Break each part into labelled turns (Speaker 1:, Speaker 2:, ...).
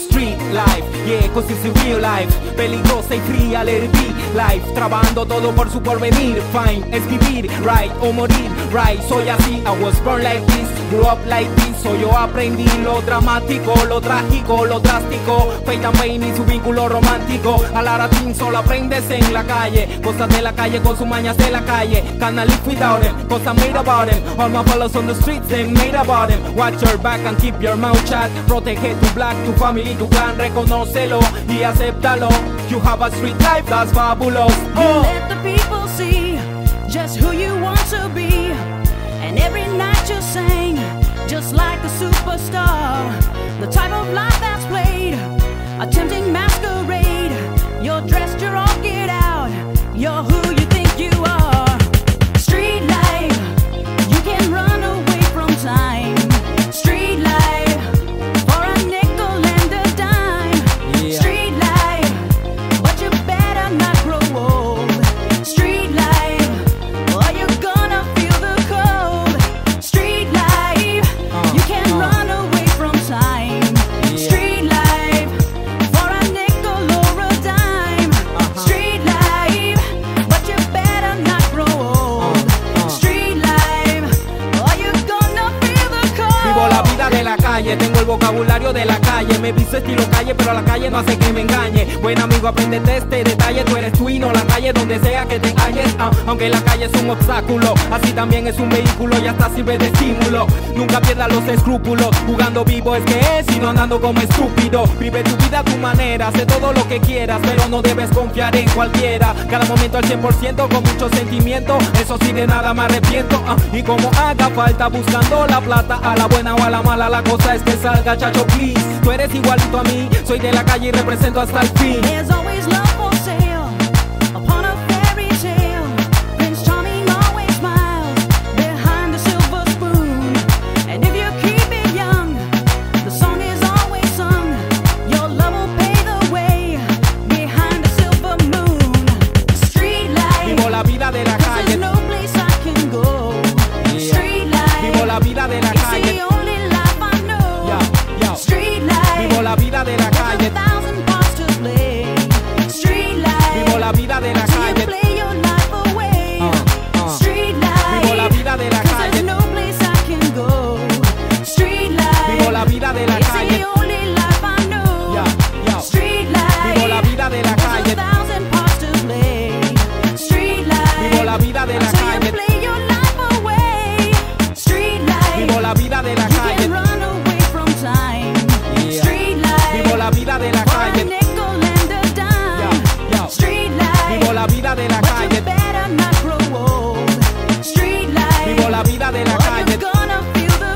Speaker 1: street life, yeah, cause it's the real life. Peligrosa y fría, let it be life. Trabajando todo por su porvenir, fine, es vivir, right, o morir, right. Soy así, I was born like this, grew up like this. So yo aprendí lo dramático, lo trágico, lo drástico. Fate and Pain y su vínculo romántico. A la latín solo aprendes en la calle, cosas de la calle con sus mañas de la calle. Can't live without him, cause I made about him. All my fellows on the streets, they made about him. Watch your back and keep your mouth shut. Protege tu black, tu family, tu clan, reconócelo y acéptalo. You have a street life, that's fabulous.
Speaker 2: You let the people see just who you want to be, and every night you sing just like a superstar. The type of life that's played, a tempting masquerade. You're dressed, you're all get out. You're who you think you are. Street life, you can run away from time. Street life, for a nickel and a dime.
Speaker 1: Yeah.
Speaker 2: Street life, but you better not grow old. Street life, or you're gonna feel the cold. Street life, you can run away from time.
Speaker 1: Yeah.
Speaker 2: Street life, for a nickel or a dime. Street life, but you better not grow old. Street life, or you're gonna feel the cold.
Speaker 1: Vivo la vida de la calle, tengo el vocabulario de la calle. Me visto estilo calle, pero la calle no hace que me engañe. Buen amigo, aprende de este detalle. Tú eres tú y no la calle, donde sea que te halles. Aunque la calle es un obstáculo, así también es un vehículo y hasta sirve de estímulo. Nunca pierdas los escrúpulos, jugando vivo es que es y no andando como estúpido. Vive tu vida a tu manera, haz todo lo que quieras, pero no debes confiar en cualquiera. Cada momento al 100% con mucho sentimiento, eso sí de nada me arrepiento. Y como haga falta buscando la plata, a la buena o a la mala, la cosa es que salga, chacho, please. Tú eres igualito a mí, soy de la calle y represento hasta el fin.
Speaker 2: There's always love for sale upon a fairy tale. Prince Charming always smiles behind the silver spoon. And if you keep it young, the song is always sung. Your love will pay the way behind the silver moon. Street life,
Speaker 1: Vivo la vida de la
Speaker 2: 'cause
Speaker 1: calle,
Speaker 2: there's no place I can go.
Speaker 1: Yeah.
Speaker 2: Street life,
Speaker 1: vivo la vida de la
Speaker 2: it's
Speaker 1: calle.
Speaker 2: the only life I know.
Speaker 1: Yo.
Speaker 2: Street life,
Speaker 1: Vivo la vida de la
Speaker 2: there's
Speaker 1: calle,
Speaker 2: 1,000 parts to play. Street life,
Speaker 1: vivo la vida de la
Speaker 2: till you
Speaker 1: calle.
Speaker 2: play your life away. Street
Speaker 1: Vivo la
Speaker 2: life,
Speaker 1: vida de la
Speaker 2: 'cause
Speaker 1: calle.
Speaker 2: there's no place I can go. Street life,
Speaker 1: Vivo la vida de la
Speaker 2: it's
Speaker 1: calle.
Speaker 2: the only life I know.
Speaker 1: Yo.
Speaker 2: Street life,
Speaker 1: Vivo la vida de la
Speaker 2: there's
Speaker 1: calle.
Speaker 2: 1,000 parts to play. Street life,
Speaker 1: Vivo la vida de la
Speaker 2: till
Speaker 1: calle.
Speaker 2: you play your life away. Street life,
Speaker 1: Vivo la vida de la
Speaker 2: you
Speaker 1: calle.
Speaker 2: can run away from time.
Speaker 1: Yeah.
Speaker 2: Street life,
Speaker 1: Vivo la vida de la
Speaker 2: for a
Speaker 1: calle.
Speaker 2: nickel and a dime.
Speaker 1: Yo.
Speaker 2: Street life,
Speaker 1: Vivo la vida de la
Speaker 2: but you
Speaker 1: calle.
Speaker 2: better not grow old. Street life,
Speaker 1: Vivo la vida de la
Speaker 2: or
Speaker 1: calle.
Speaker 2: you're gonna feel the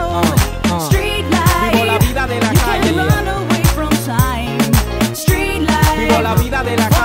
Speaker 2: cold. Street life,
Speaker 1: Vivo la vida de la
Speaker 2: you
Speaker 1: calle.
Speaker 2: can run away from time. Street life,
Speaker 1: Vivo la vida de la
Speaker 2: for